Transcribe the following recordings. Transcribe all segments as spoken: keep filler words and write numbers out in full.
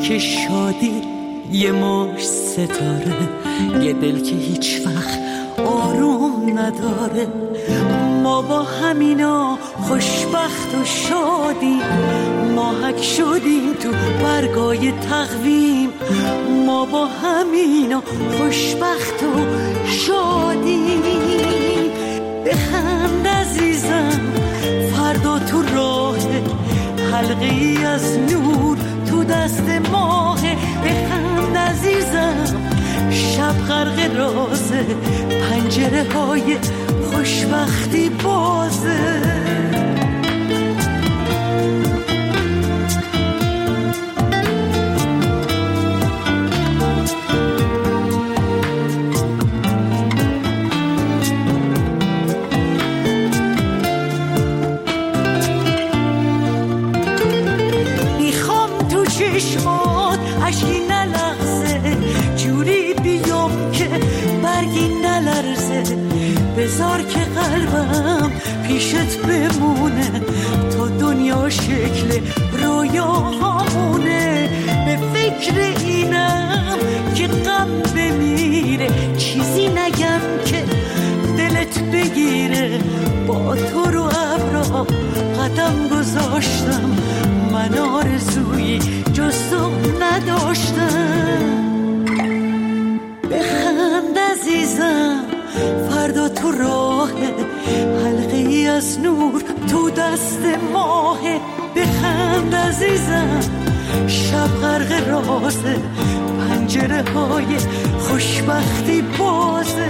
که شادی یه مش ستاره، یه دل که هیچ وقت آروم نداره. ما با همینا خوشبخت و شادیم، ماهک شدیم تو برگای تقویم. ما با همینا خوشبخت و شادیم. بخند عزیزم فردا تو راه، حلقه ای از نور تو دست ماه. بخند عزیزم شب غرق رازه، پنجره های خوشبختی بازه. میخوام تو چشمات اشکی نلغزه، جوری بیام که برگی نلرزه. بذار که قلبم پیشت بمونه، تا دنیا شکل رویاهامونه. به فکر اینم که غم بمیره، چیزی نگم که دلت بگیره. با تو رو ابرا قدم گذاشتم، من آرزویی جز تو نداشتم. بخند عزیزم فردا تو راه، حلقه ای از نور تو دست ماه. بخند عزیزم شب غرق رازه، پنجره های خوشبختی بازه.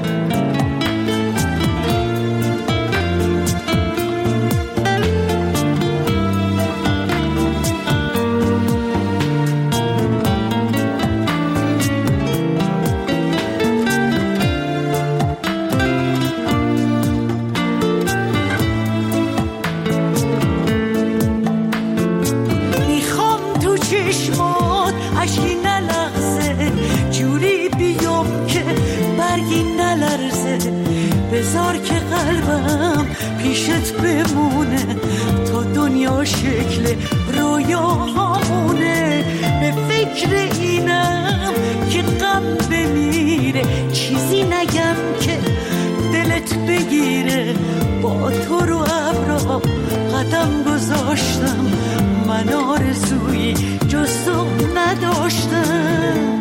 چشمات اشکی نلغزه، جوری بیام که برگی نلرزه. بذار که قلبم پیشت بمونه، تا دنیا شکل رویاهامونه. به فکر اینم که غم بمیره، چیزی نگم که دلت بگیره. با تو رو ابرا قدم گذاشتم، من آرزویی جز تو نداشتم.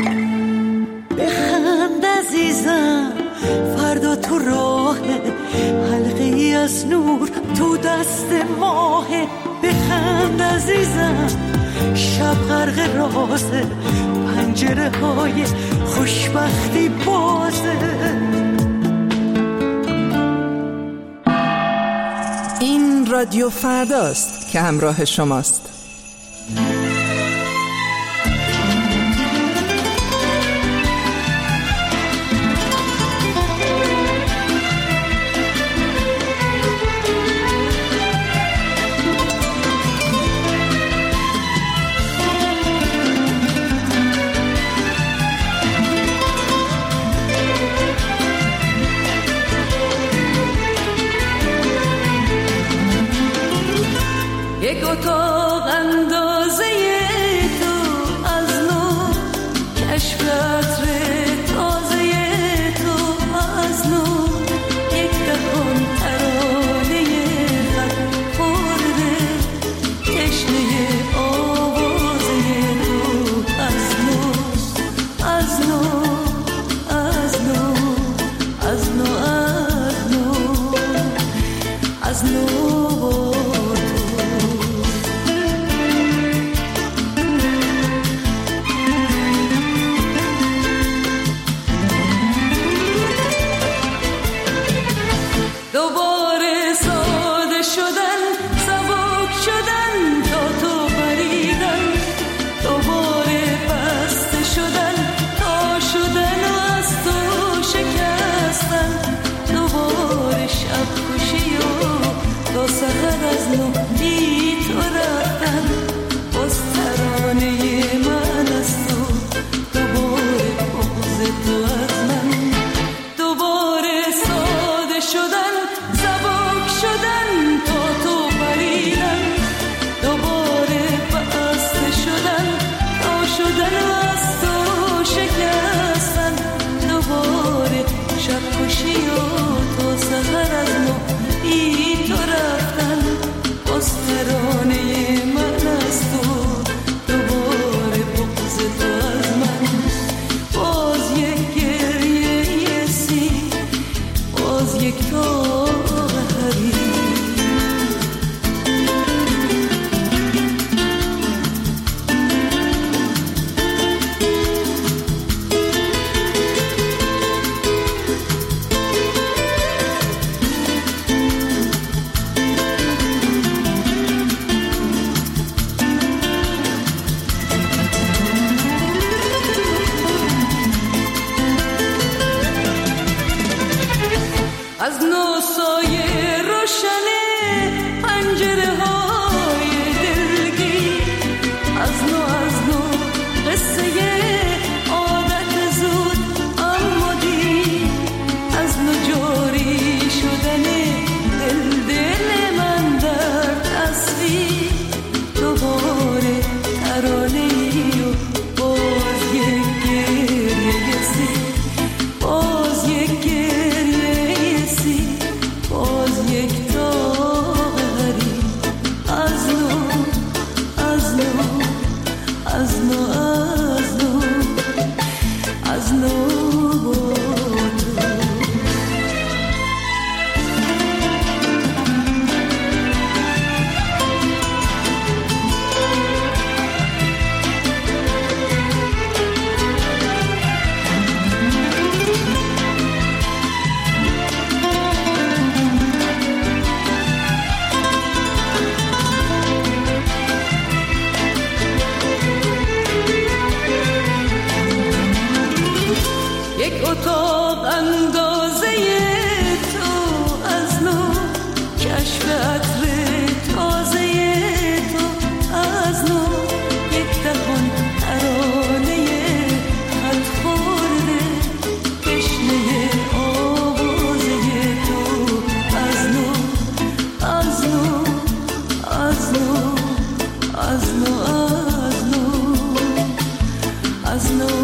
بخند عزیزم فردا تو راه، حلقه ای از نور تو دست ماه. بخند عزیزم شب غرق رازه، پنجره های خوشبختی بازه. این رادیو فرداست که همراه شماست. یک اتاق شدن و از تو شکستن، دوباره شب کشی و تا سحر از نو بی تو رفتن، باز ترانه من از تو، دوباره بغض تو از من، باز یک گریه سی، باز یک تاق حریر. از نو سایه روشن پنجره های دلگیر، از نو از نو قصه عادت زود اما دیر، از نو جاری شدن دل دل من در تصویر، دوباره ترانه‌ای و باز یک گریه سی، باز یک گریه سی، باز یک تاق حریر. از نو از نو از نو از نو از نو با تو. یک اتاق اندازه تو، از نو کشف عطر تازه تو، از نو یک دهان ترانه خط خورده تشنه آوازه تو، از نو از نو از نو از نو از نو از نو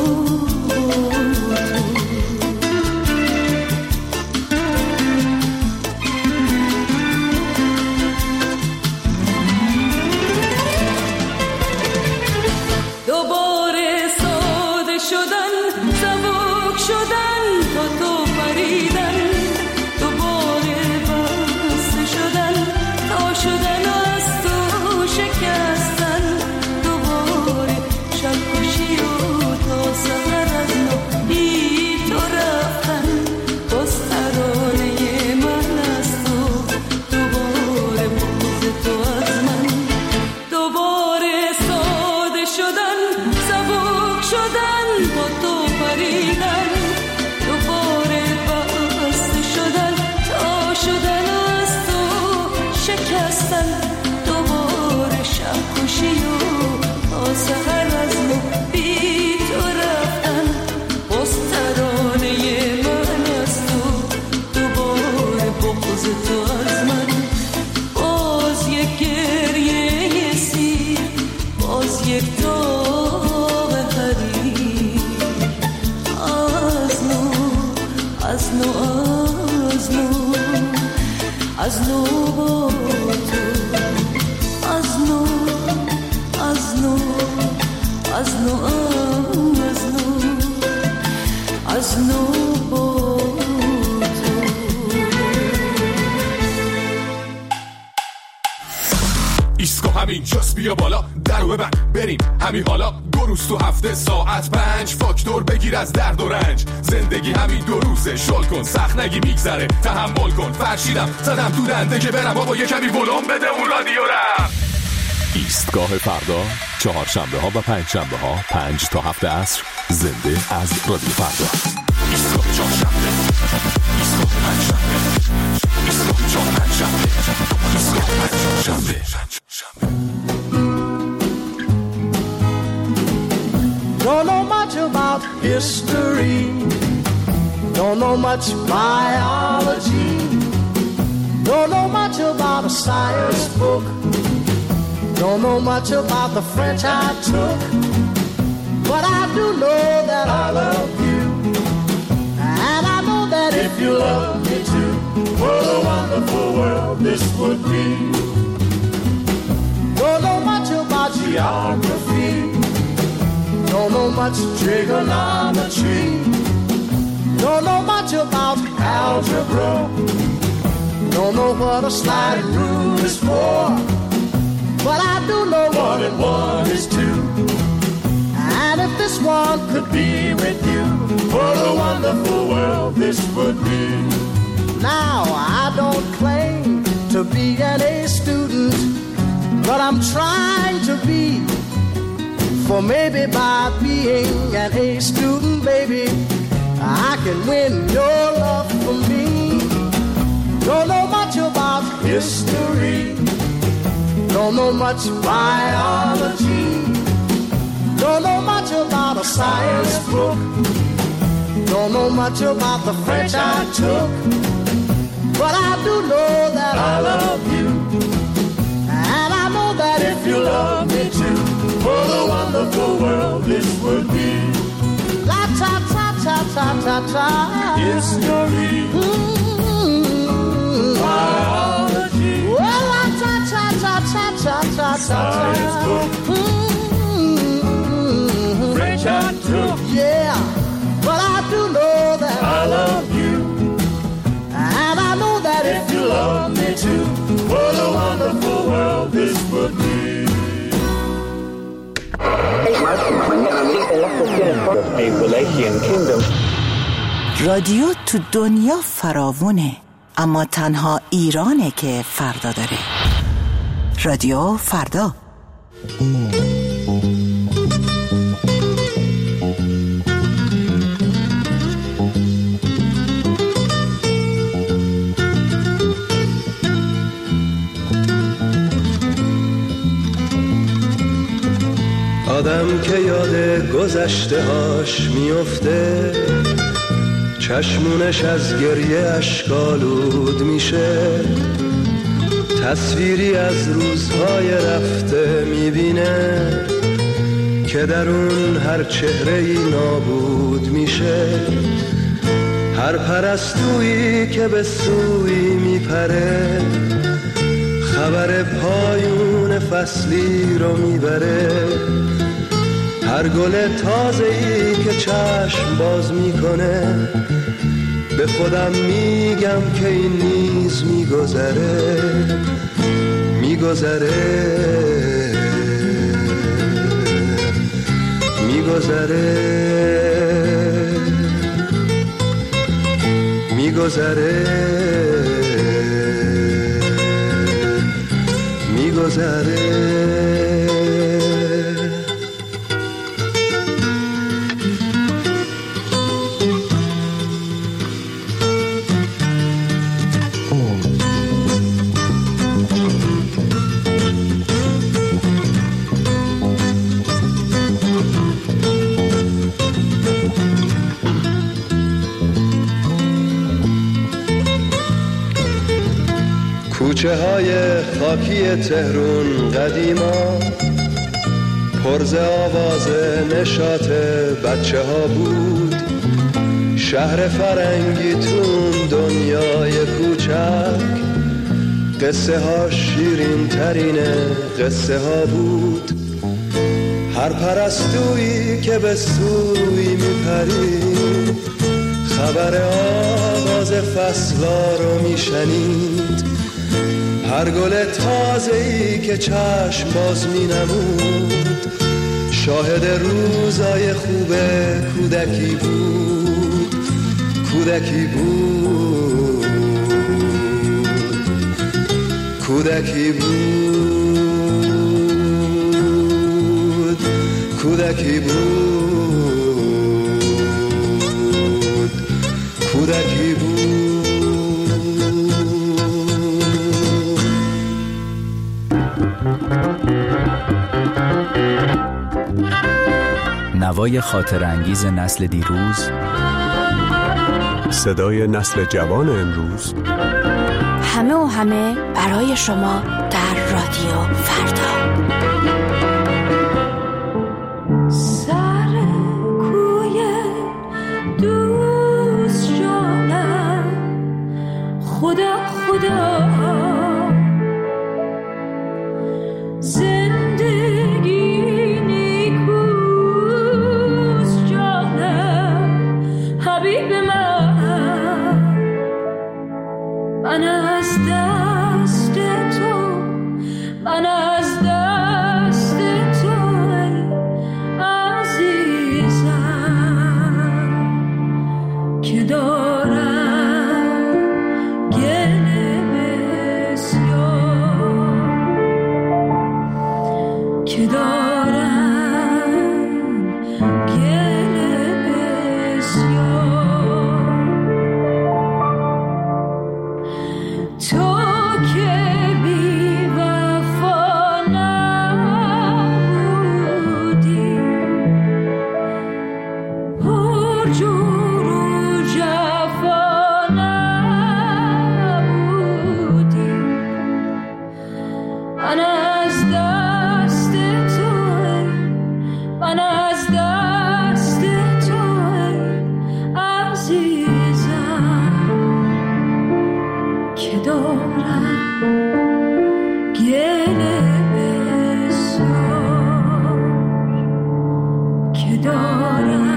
دوباره ساده شدن، سبک شدن تا تو پریدن، دوباره بسته شدن تا شدن و از تو شکستن، دوباره شب کشی و تا سحر از نو بی تو رفتن، باز ترانه من از تو، دوباره بغض تو از من، دوباره ساده شدن، سبک شدن با تو پریدن، دوباره بسته شدن تا شدن و از تو شکستن، دوباره شب کشی و تا سحر از نو بی تو رفتن، باز ترانه من از تو، دوباره بغض تو از من، باز یک گریه سیر، باز یک تاق حریر. از نو از نو از نو از نو با تو، از نو از نو از نو از نو از نو با تو. ایسکو همین جاست، بیا بالا درو ببند بریم همین حالا، دو روز تو هفته ساعت پنج، فاکتور بگیر از درد و رنج، زندگی همین دو روزه، شل کن سخت نگی میگذره، تحمل کن، فرشیدم زدم تو دنده که برم بابا یه کمی ولوم بده اون رادیو رم. ایستگاه فردا، چهارشنبه ها و پنج شنبه ها پنج تا هفت عصر، زنده از رادیو فردا. ایستگاه چهارشنبه، ایستگاه پنجشنبه، ایستگاه چهارشنبه، ایستگاه پنجشنبه. Don't know much about history, don't know much biology, don't know much about a science book, don't know much about the French I took, love me too, what a wonderful world this would be. Don't know much about geography, don't know much trigonometry, don't know much about algebra, don't know what a sliding rule is for, but I do know one and one is two. And if this one could be with you, what a wonderful world this would be. Now I don't claim to be an A student, but I'm trying to be. For maybe by being an A student, baby, I can win your love for me. Don't know much about history, don't know much biology, don't know much about a science book, don't know much about the French I took, but I do know that I love you, and I know that if you love me too, what a wonderful world this would be. La ta ta ta ta ta ta. History, mm-hmm. Biology, well, la ta ta ta ta ta ta ta. Science book, mm-hmm. French I took, yeah, but I do know that I love you, and I know that if you love me too, what a wonderful world this would be. رادیو تو دنیا فراوونه، اما تنها ایرانه که فردا داره. رادیو فردا. آدم که یاد گذشته هاش میفته، چشمونش از گریه اشکالود میشه، تصویری از روزهای رفته میبینه که در اون هر چهره‌ای نابود میشه. هر پرستویی که به سوی میپره، خبر پایون فصلی رو میبره. هر گل تازه‌ای که چشم باز میکنه، به خودم میگم که این نیز میگذره، میگذره، میگذره، میگذره، میگذره. کوچه های خاکی تهرون قدیما پرز آواز نشاط بچه ها بود. شهر فرنگی تون دنیای کوچک، قصه ها شیرین ترین قصه ها بود. هر پرستویی که به سوی میپرید، خبر آواز فصلا رو میشنید. هر گل تازه‌ای که چشم باز می نمود، شاهد روزای خوب کودکی بود، کودکی بود، کودکی بود، کودکی بود، کودکی بود. نوای خاطر انگیز نسل دیروز، صدای نسل جوان امروز، همه و همه برای شما در رادیو فردا. سر کوی دوست شدن از دست تو عزیزم که دارم گله بسیار که دارم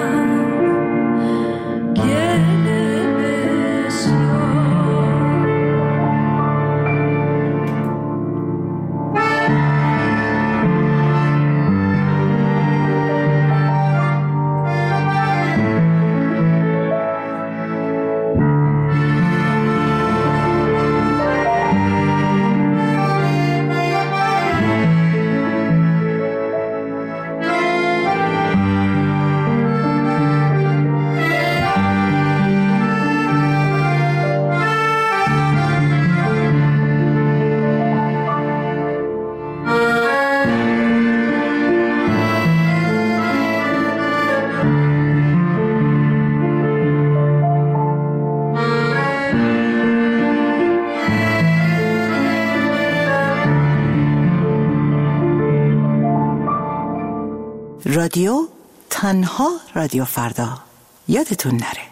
رادیو تنها رادیو فردا، یادتون نره.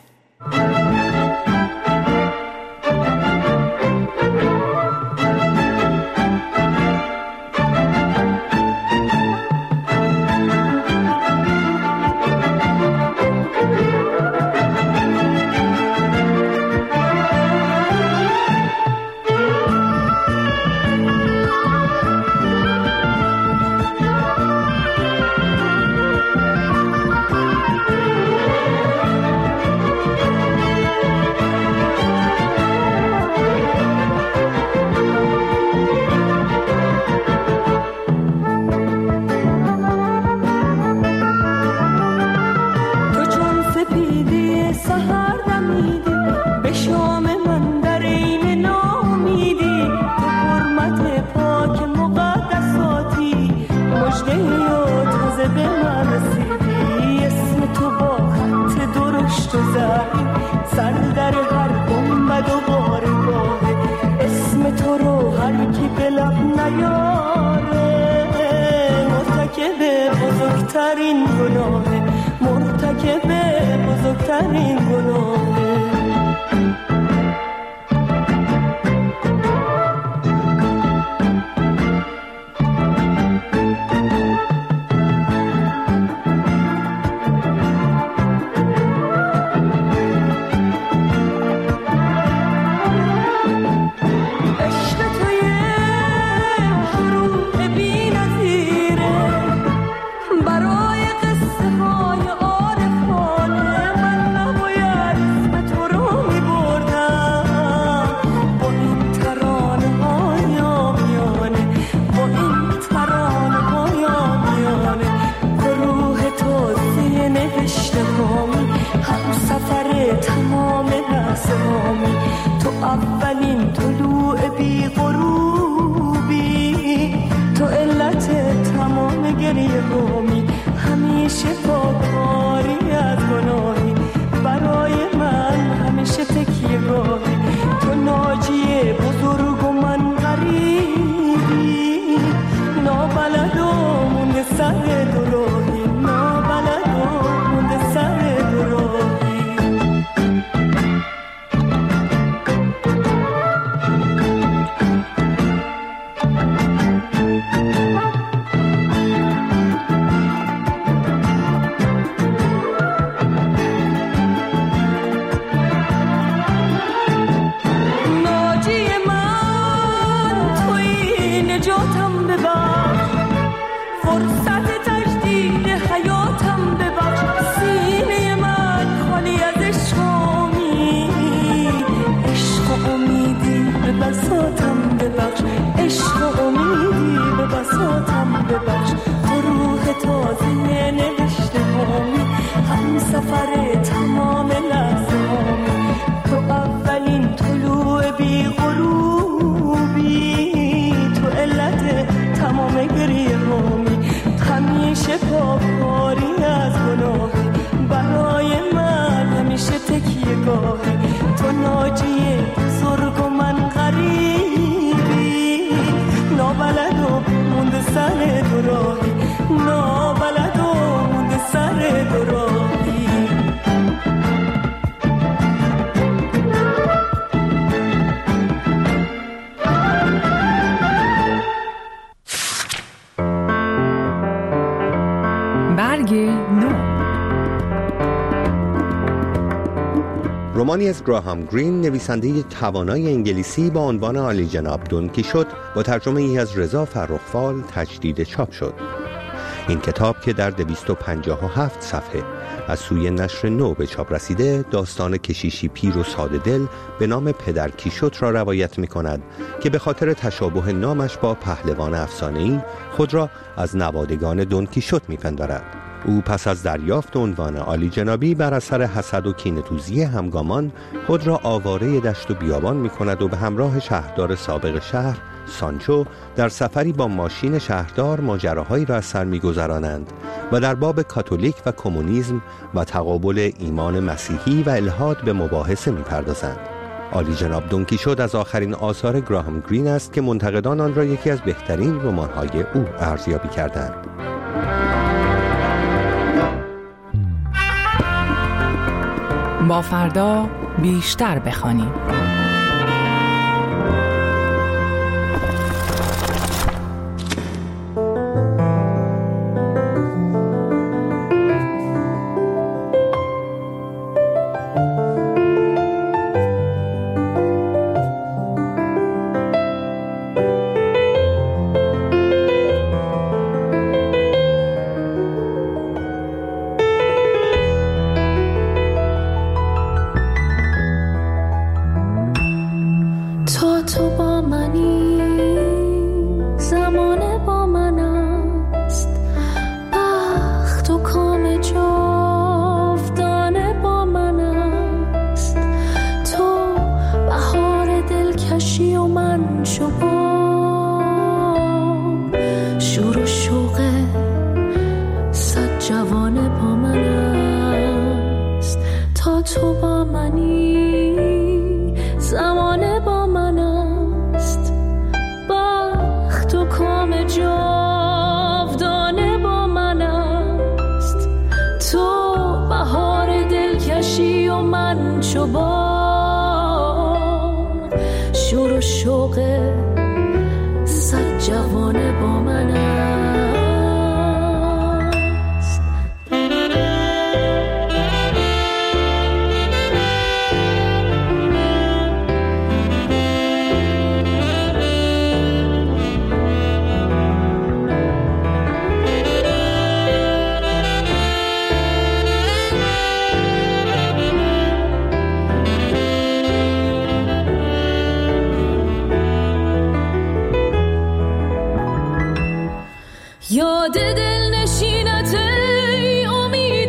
بزرگترین گناه مرتکب بزرگترین گناه برای قصه های عارفانه من نباید اسم نو. رمانی از گراهام گرین، نویسنده توانای انگلیسی با عنوان عالی جناب دون کیشوت، با ترجمه ای از رضا فرخ‌فال تجدید چاپ شد. این کتاب که در دویست و پنجاه و هفت صفحه از سوی نشر نو به چاپ رسیده، داستان کشیشی پیر و ساده دل به نام پدر کیشوت را روایت می کند که به خاطر تشابه نامش با پهلوان افسانه‌ای خود را از نوادگان دون کیشوت می پندارد. او پس از دریافت عنوان عالی جنابی بر اثر حسد و کینه‌توزی همگامان خود را آواره دشت و بیابان می کند و به همراه شهردار سابق شهر سانچو در سفری با ماشین شهردار ماجراهایی را از سر می‌گذرانند و در باب کاتولیک و کمونیسم و تقابل ایمان مسیحی و الحاد به مباحثه می‌پردازند. عالی جناب دون کیشوت از آخرین آثار گراهام گرین است که منتقدان آن را یکی از بهترین رمان‌های او ارزیابی کردند. با فردا بیشتر بخوانیم. یاد دل نشینت ای امید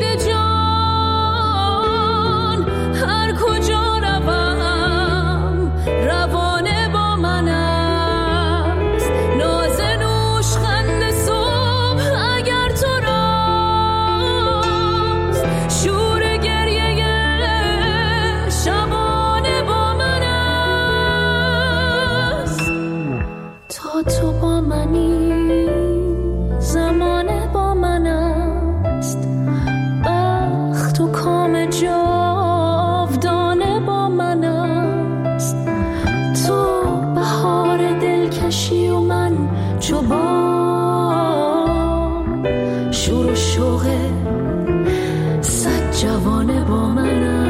جان، هر کجا روم روانه با من است. ناز نوش خند صبح اگر تو راست، شور گریه شبانه با من است. تا تو با منی زمانه با من است، بخت و کام جاودانه با من است. تو بهار دلکشی و من چوبان، شور و شوق صد جوانه با من است.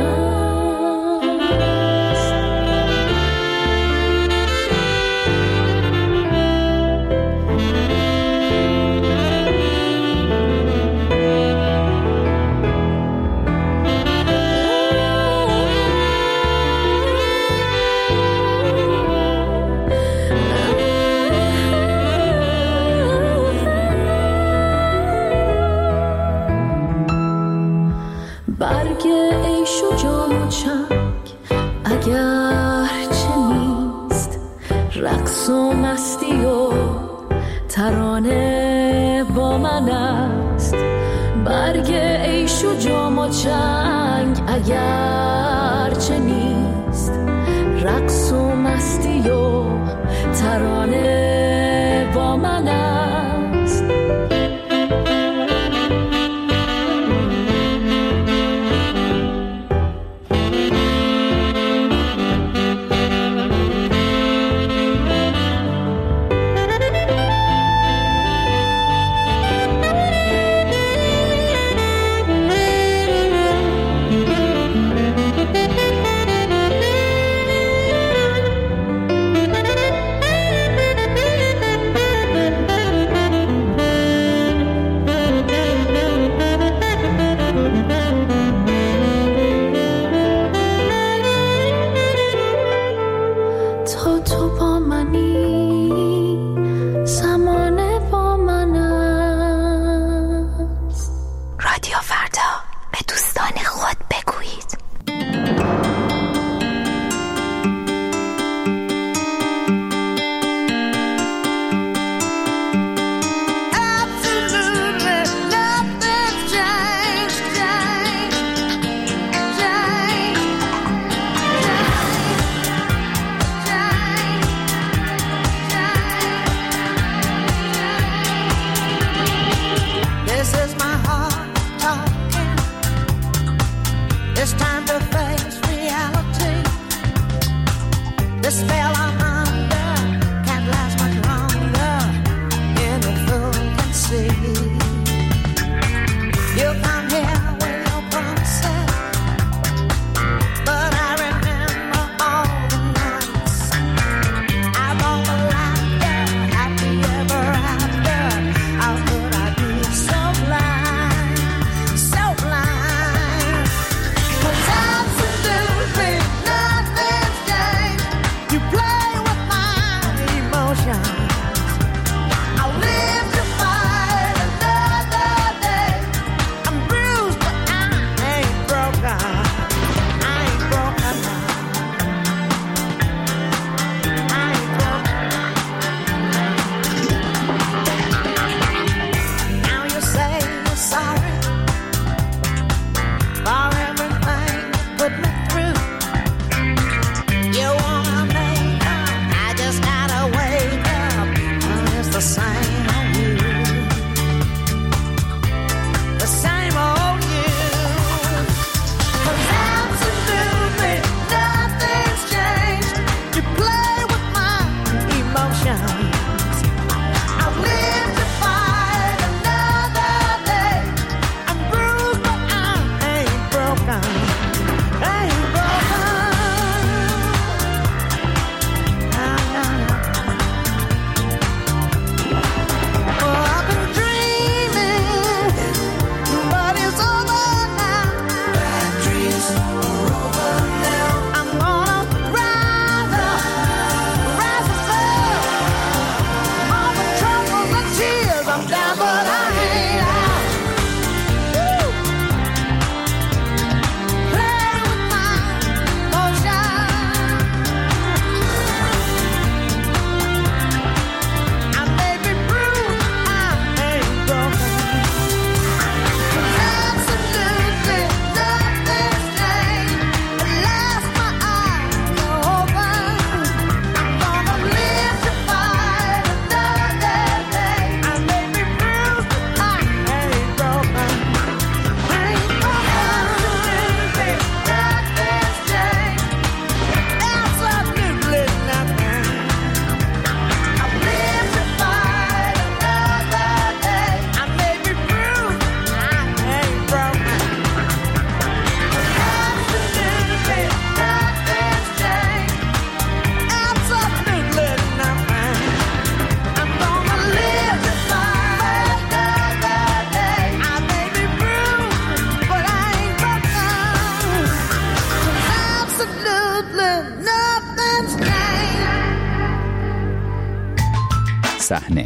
برگ عیش و جام و چنگ اگر چه نیست، رقص و مستی و ترانه با من است. برگ عیش و جام و چنگ اگر چه نیست، رقص و مستی و ترانه با من است. رادیو فردا به دوستان خود بگویید. It's time to face reality. This spell I'm under can't last much longer. Any fool can see. You come here with your promises, but I remember all the nights. I want the laughter, happy ever after. How could I be so blind, so blind? صحنه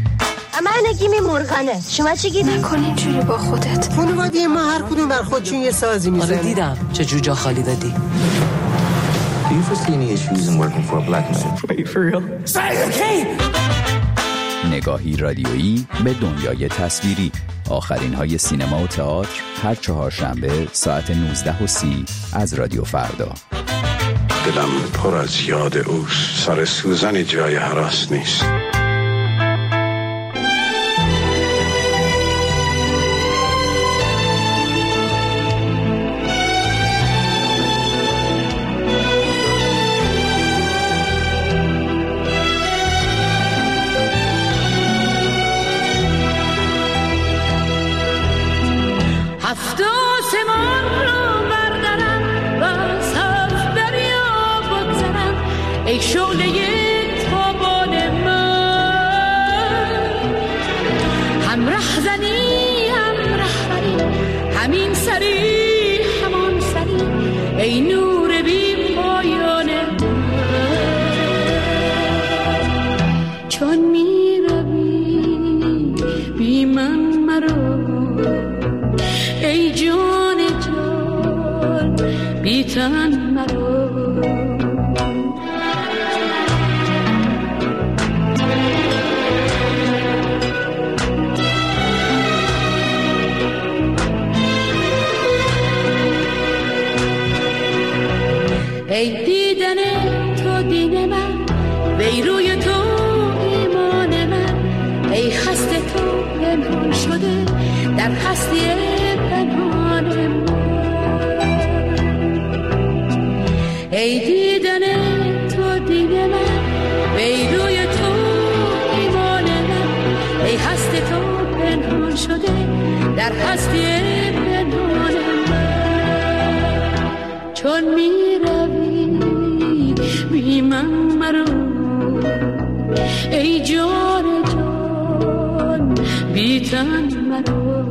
من نگیمی مرغنه. شما چی گیدی؟ نکن اینجوری با خودت. خانواده ما هر کدوم بر خودشون یه سازی میزنه. آره دیدم چه جوجا خالی دادی. Do you foresee any issues in working for a black man? Wait, for real? نگاهی رادیویی به دنیای تصویری. آخرین های سینما و تئاتر هر چهارشنبه ساعت نوزده و سی از رادیو فردا. دلم پر از یاد اوست. سر سوزن جای هراس نیست. هفت آسمان رو بردارم و از هفت دریا بگذرم ای شعله تابان من هم رهزنی هم رهبری همین سری همان سری ای نور بی پایان من چون می روی بی من مرو بیتن مرا. ای دیدن تو دین من، وی روی تو ایمان من، ای خسته تو پنهان شده در هستی پنهان من. ای دیدن تو دین من، وی روی تو ایمان من، ای خسته تو پنهان شده در هستی پنهان من. چون می روی بی من مرو، ای جان جان بی تن مرو.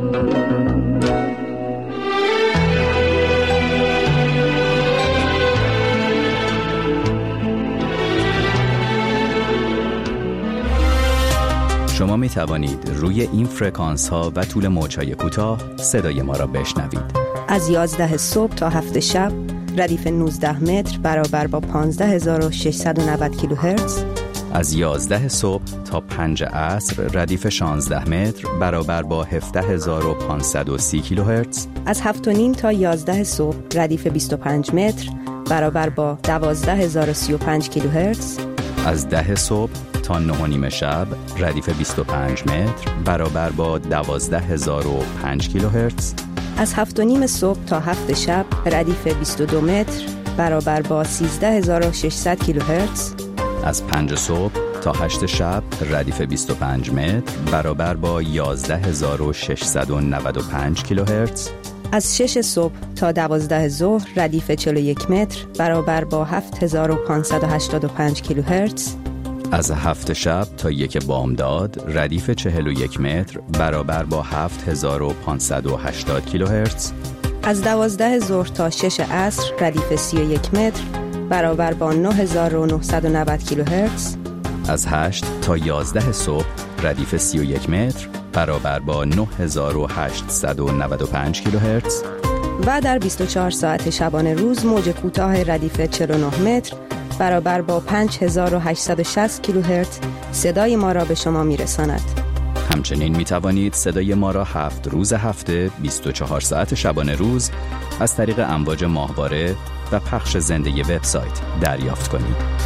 شما می توانید روی این فرکانس ها و طول موج‌های کوتاه صدای ما را بشنوید. از یازده صبح تا هفت شب ردیف نوزده متر برابر با پانزده هزار و ششصد و نود کیلوهرتز. از یازده صبح تا پنج عصر ردیف شانزده متر برابر با هفده هزار و پانصد و سی کیلوهرتز. از هفت و نیم تا یازده صبح ردیف بیست و پنج متر برابر با دوازده هزار و سی و پنج کیلوهرتز. از ده صبح تا نه و نیم شب ردیف بیست و پنج متر برابر با دوازده هزار و پنج کیلوهرتز. از هفت و نیم صبح تا هفت شب ردیف بیست و دو متر برابر با سیزده هزار و ششصد کیلوهرتز. از پنج صبح تا هشت شب ردیف بیست و پنج متر برابر با یازده هزار و ششصد و نود و پنج کیلوهرتز. از شش صبح تا دوازده ظهر ردیف چهل و یک متر برابر با هفت هزار و پانصد و هشتاد و پنج کیلوهرتز. از هفت شب تا یک بامداد ردیف چهل و یک متر برابر با هفت هزار و پانصد و هشتاد کیلوهرتز. از دوازده ظهر تا شش عصر ردیف سی و یک متر برابر با نه هزار و نهصد و نود کیلوهرتز. از هشت تا یازده صبح ردیف سی و یک متر برابر با نه هزار و هشتصد و نود و پنج کیلوهرتز. و در بیست و چهار ساعت شبانه روز موج کوتاه ردیف چهل و نه متر برابر با پنج هزار و هشتصد و شصت کیلوهرتز صدای ما را به شما میرساند. همچنین می توانید صدای ما را هفت روز هفته بیست و چهار ساعت شبانه روز از طریق امواج ماهواره و پخش زنده وبسایت دریافت کنید.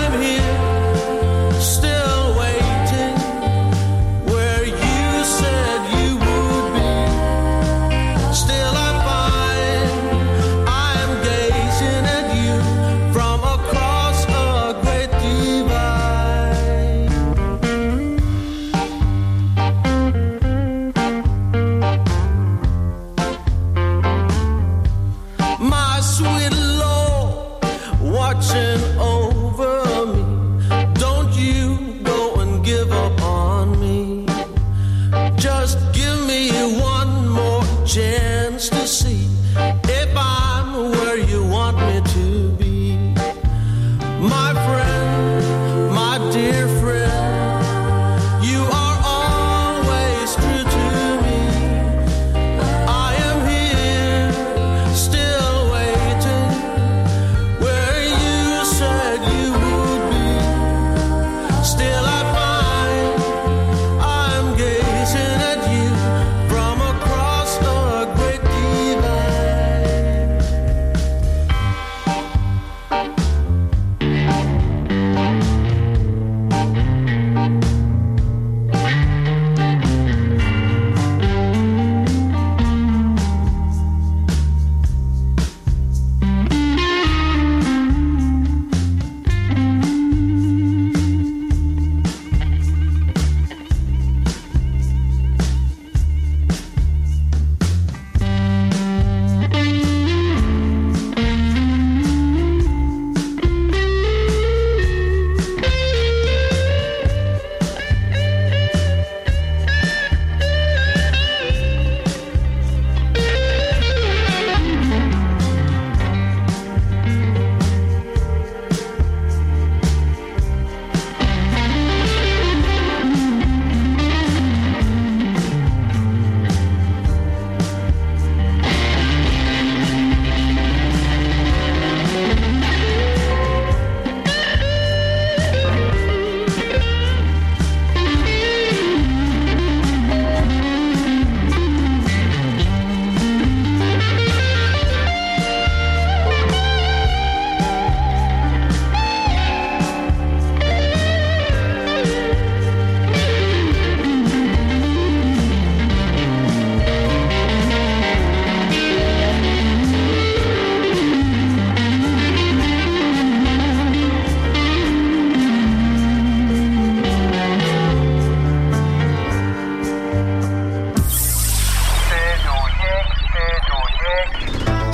Still waiting where you said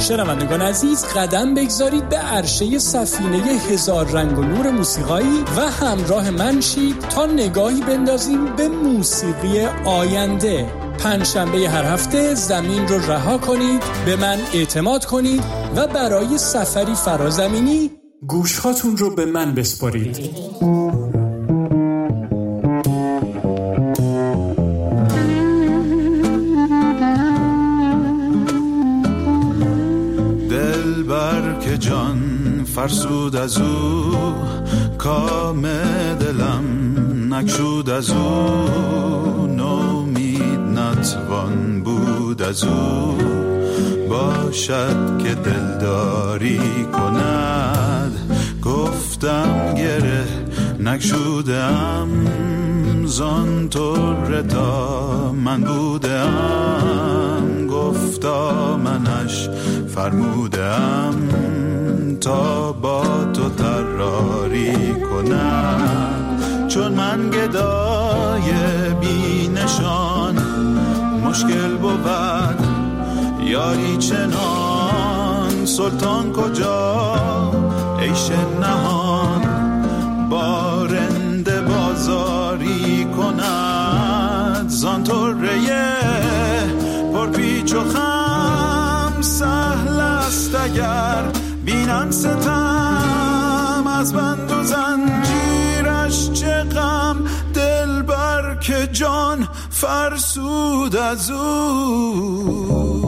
شنوندگان عزیز قدم بگذارید به عرشه سفینه هزار رنگ و نور موسیقایی و همراه من شید تا نگاهی بندازیم به موسیقی آینده. پنجشنبه هر هفته زمین رو رها کنید، به من اعتماد کنید و برای سفری فرازمینی گوشهاتون رو به من بسپارید. که جان فرسود از او، کام دلم نکشود از او، نومید نتوان بود از او، باشد که دلداری کند. گفتم گره نکشودم زان طور تا من بودم، گفتا منش فرمودم تا با تو طراری کنم. چون من گدای بی نشان مشکل بود یاری چنان، سلطان کجا عیش نهان بارنده بازاری کند. زان طره پر پیچ و خم سهل است اگر بینم ستم، از بند و زنجیرش چه غم، دل بر که جان فرسود از او.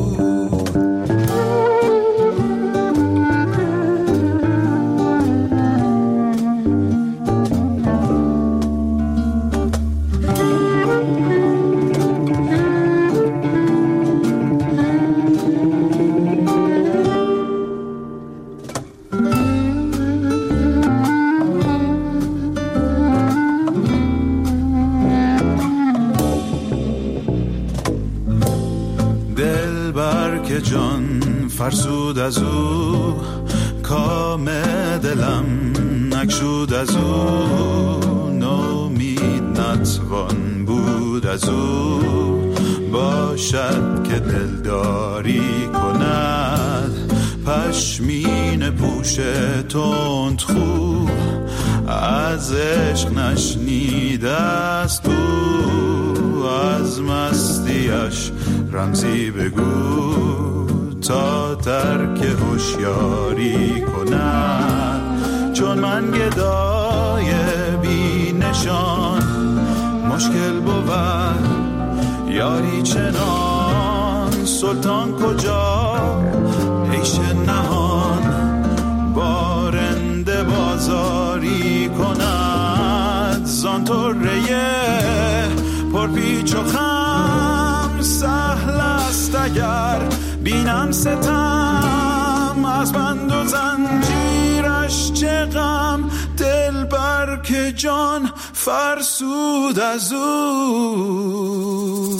جان فرسود از او، کام دلم نکشود از او، نومید نتوان بود از او، باشد که دلداری کند. پشمین پوش تند خو از عشق نشنیده است او، از مستیش رمزی بگو تا ترک هوشیاری کند. چون من گدای بی نشان مشکل بود یاری چنان، سلطان کجا عیش نهان بارنده بازاری کند. زان طره پر پیچ و خم سهل است اگر بینم ستم، از بند و زنجیرش چه غم، دل بر که جان فرسود از او.